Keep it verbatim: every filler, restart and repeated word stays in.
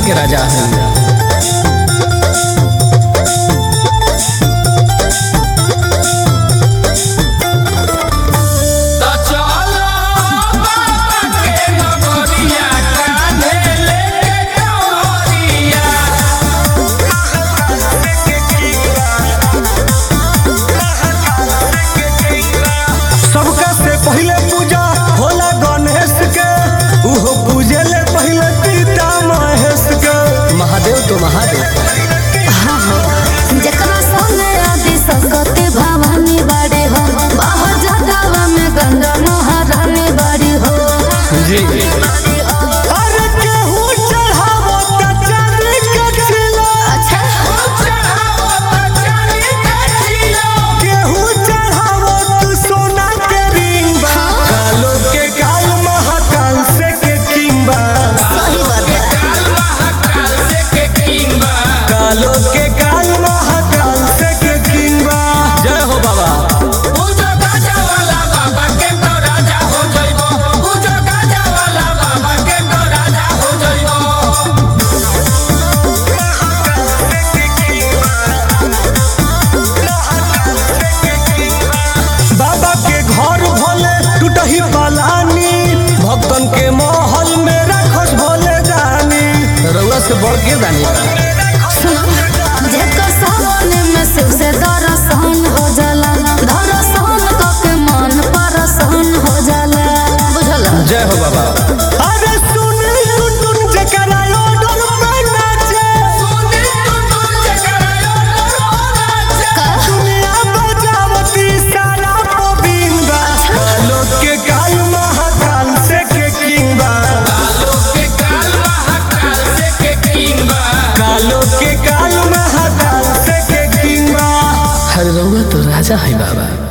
के राजा है। पहले पूजा होला गणेश के, उहो पूजे ले पहले पिता महेश के। महादेव तो महादेव जकरा संगे आदि सकते भवानी बाड़ी हो, बाहर जगावा में गंगा महारानी बाड़ी हो। जी अरे केहू चढ़ावो त चांदी के छिला, अच्छा केहू चढ़ावो तू सोना के रिंग। कालो के काल महाकाल से के किंबा, सही बात है। कालो के काल महाकाल से के किंबा। जय हो बाबा। बाबा के घर भोले टूटही पलानी, भक्तन के महल में रखस भोले जानी। रउआ से बढ़ के दानी बा। सुनो जेकर सावन में शिव से दर्शन हो जाला, दर्शन करके मन परसन हो जाला। बुझला? जय हो बाबा। अरे सुन सुन सुन जकरा ऑर्डर पे नाचे, दुनिया बजावती सारा गोविंदा। कालो के काल महाकाल से के किंबा, कालो के काल महाकाल से के किंबा। हर रउआ तो राजा है बाबा।